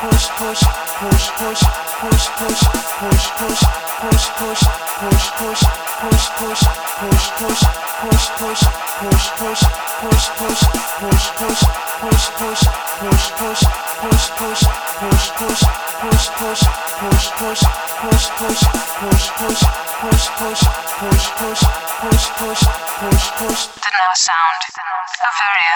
Now sound Averia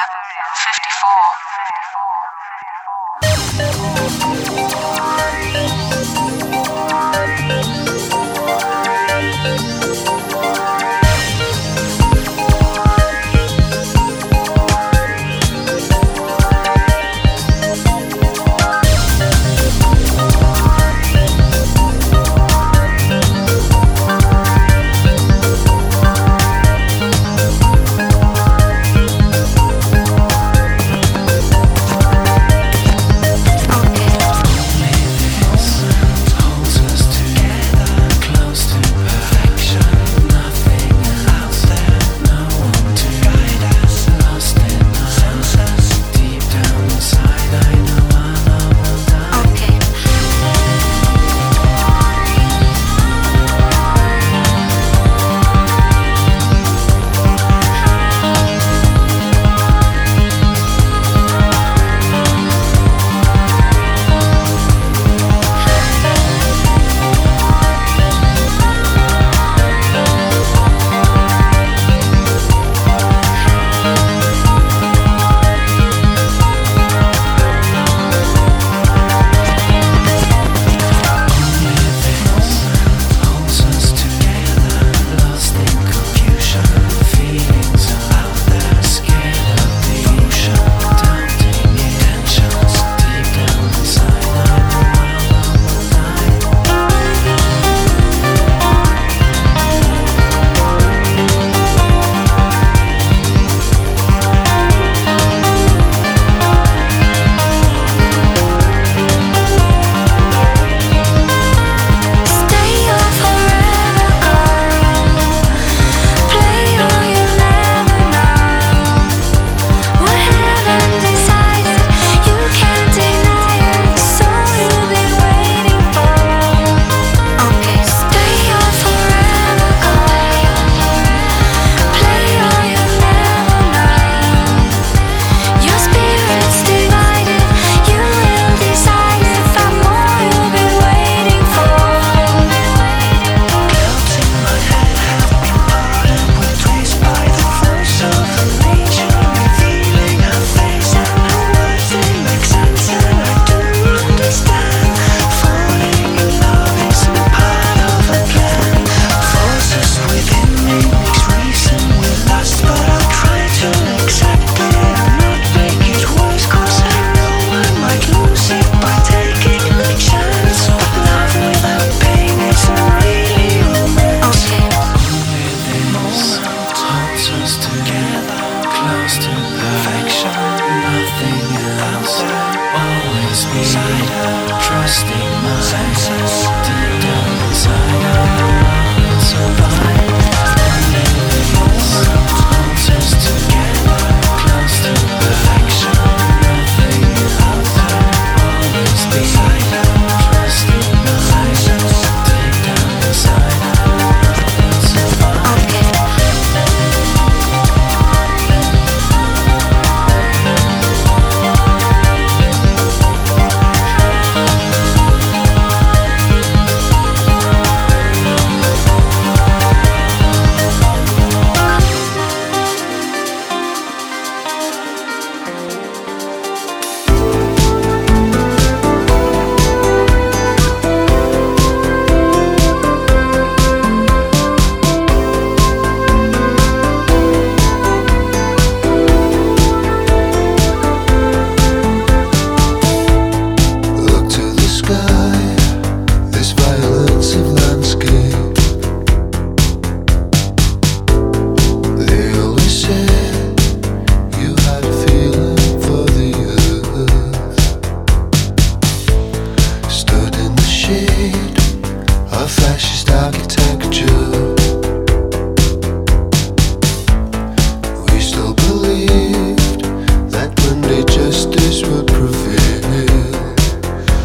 'Cause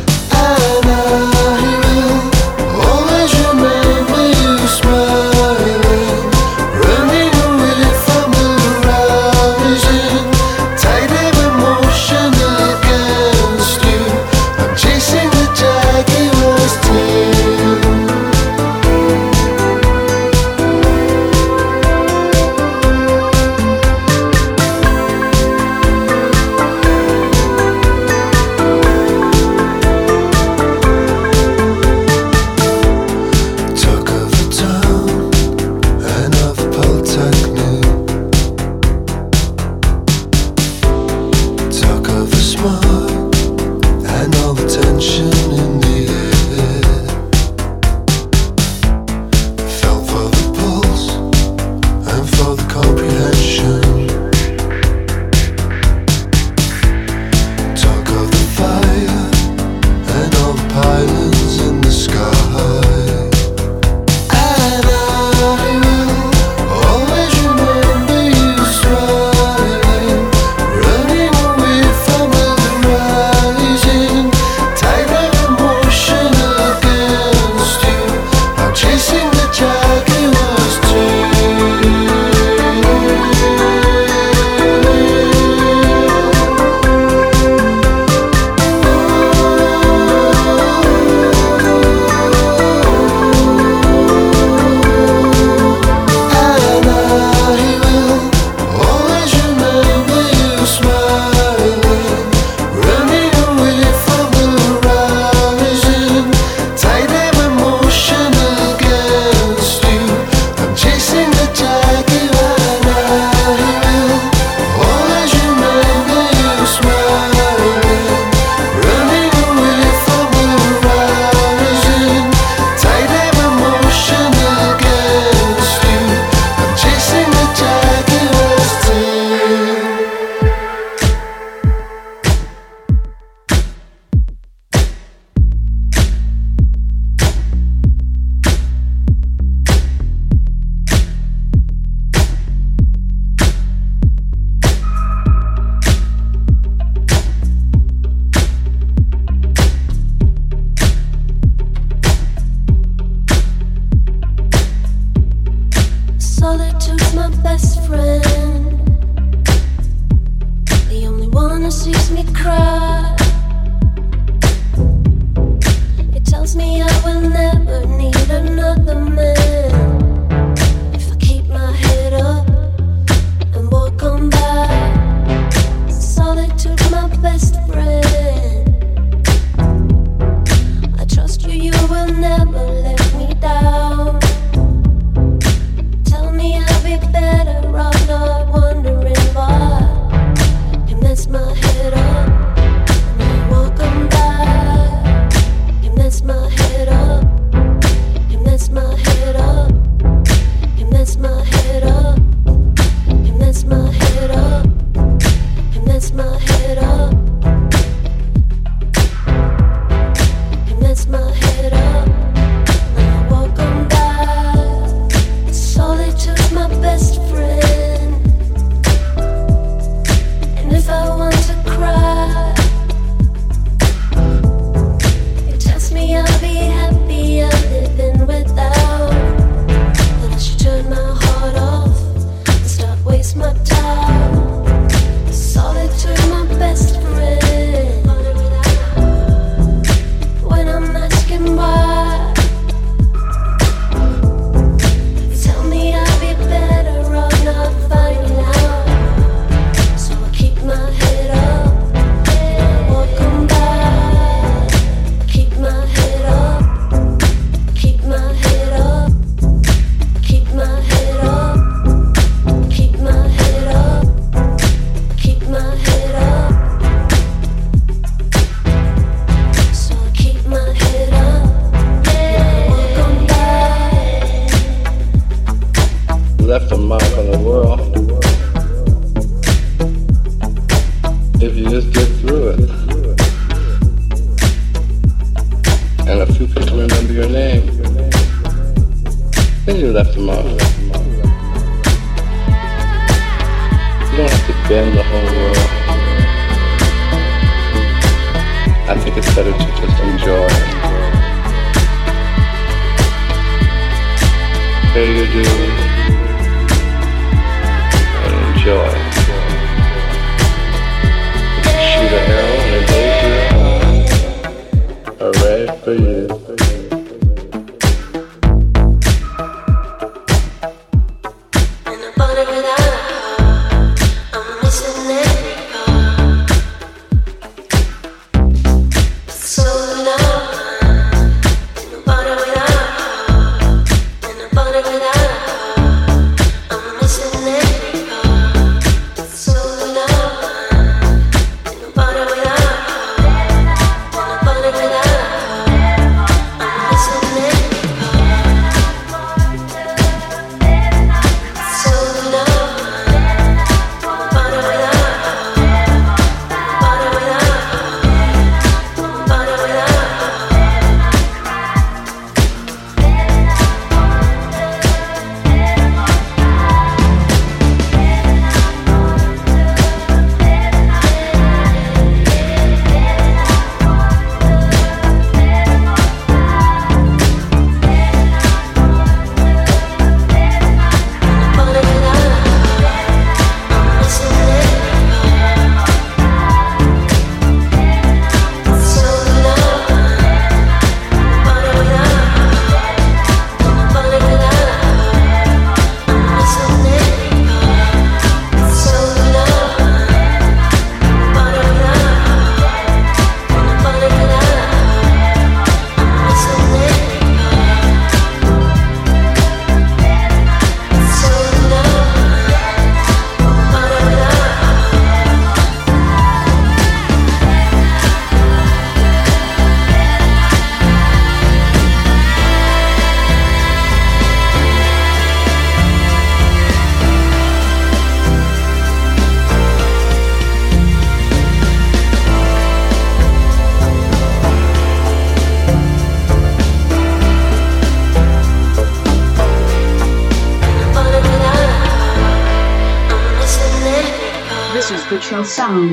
Future sound.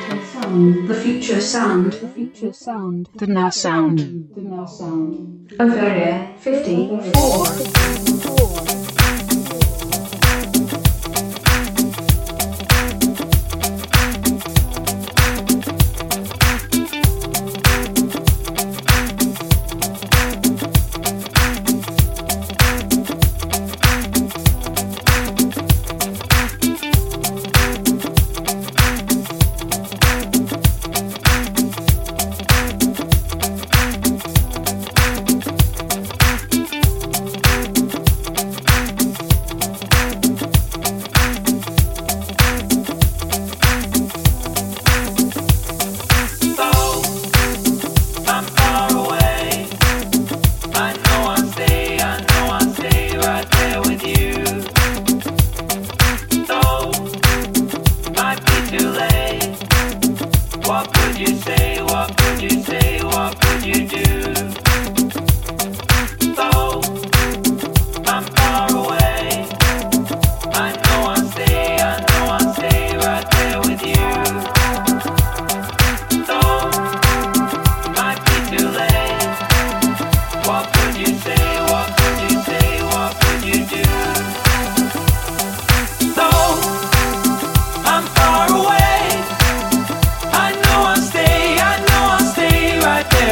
The future sound. The future sound. The now sound. The now sound. Of Area 54.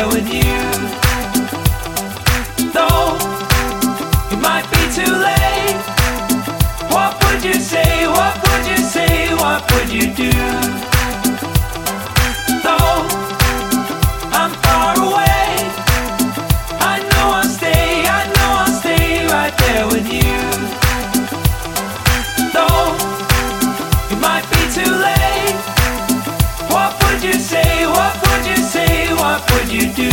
with you. Though it might be too late, what would you say? What would you say? What would you do? Though I'm far away, I know I'll stay right there with you. Though it might be too late, what would you say? What would you say? What would you do?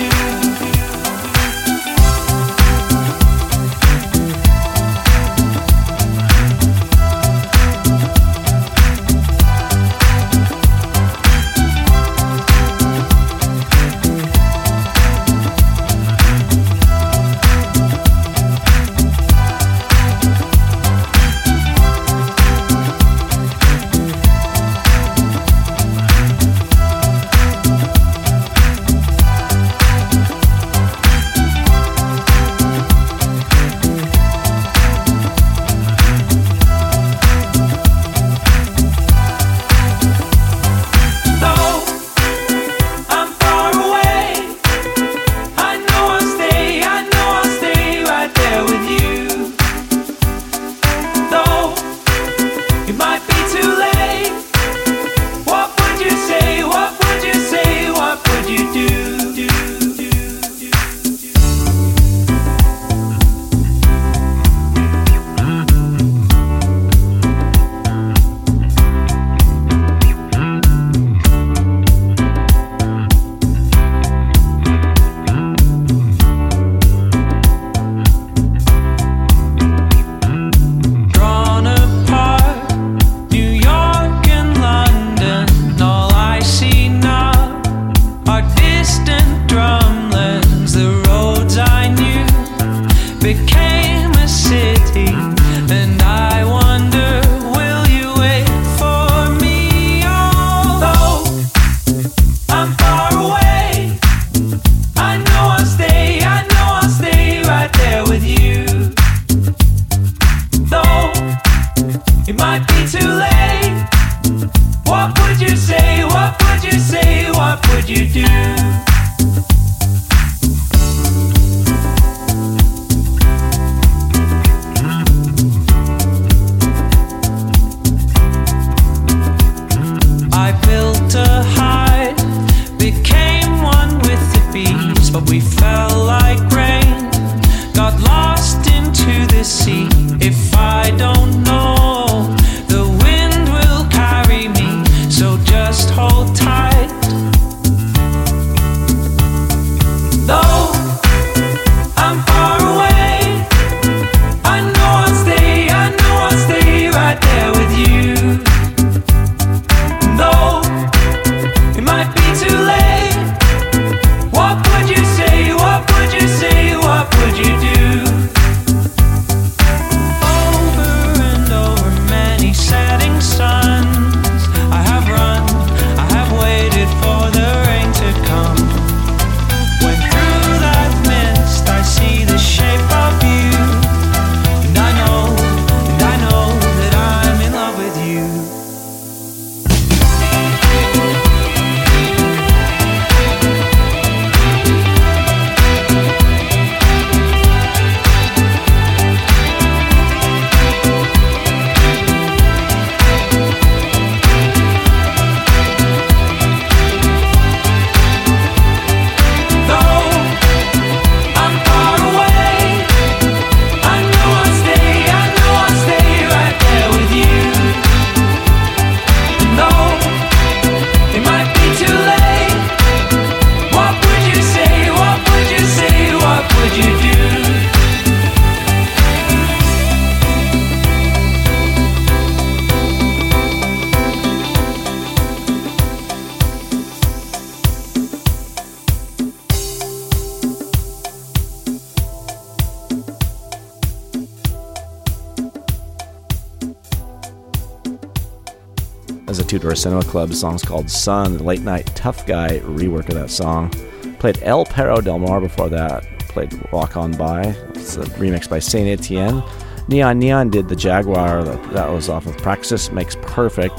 As a Two Door Cinema Club, the song's called Sun, the Late Night Tough Guy rework of that song. Played El Perro Del Mar before that. Played Walk On By. It's a remix by Saint Etienne. Neon Neon did the Jaguar. That was off of Praxis Makes Perfect.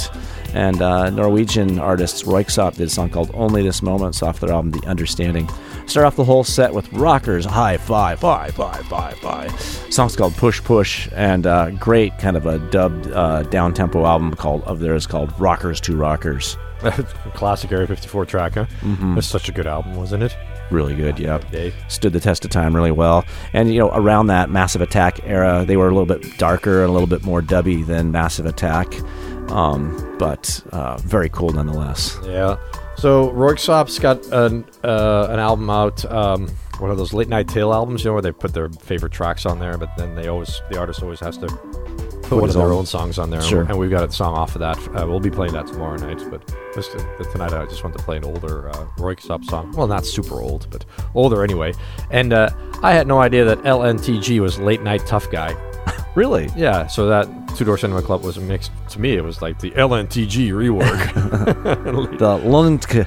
And Norwegian artists Röyksopp did a song called Only This Moment off their album The Understanding. Start off the whole set with Rockers Hi-Fi, Fi. Song's called Push Push, and great kind of a dubbed down-tempo album of theirs called Rockers to Rockers. Classic Area 54 track, huh? Mm-hmm. That's such a good album, wasn't it? Really good, yeah. Day. Stood the test of time really well. And, around that Massive Attack era, they were a little bit darker and a little bit more dubby than Massive Attack, but very cool nonetheless. Yeah. So Röyksopp's got an album out, one of those late night tale albums, where they put their favorite tracks on there, but then the artist always has to put one of their own songs on there. Sure. And we've got a song off of that. We'll be playing that tomorrow night, but tonight I just want to play an older Röyksopp song. Well, not super old, but older anyway. And I had no idea that LNTG was Late Night Tough Guy. Really? Yeah, so that Two Door Cinema Club was a mix. To me, it was like the LNTG rework. The Lundke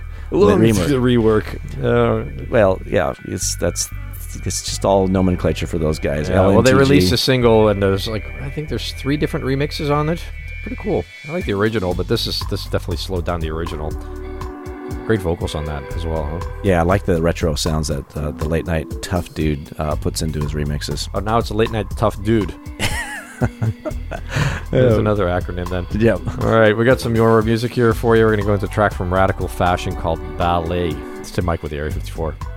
rework. Well, yeah, it's just all nomenclature for those guys. Yeah, well, they LNTG. released a single, and I think there's 3 different remixes on it. Pretty cool. I like the original, but this definitely slowed down the original. Great vocals on that as well, huh? Yeah, I like the retro sounds that the Late Night Tough Dude puts into his remixes. Oh, now it's a Late Night Tough Dude. There's another acronym then. Yep. All right, we got some more music here for you. We're going to go into a track from Radical Fashion called Ballet. It's Tim Mike with the Area 54.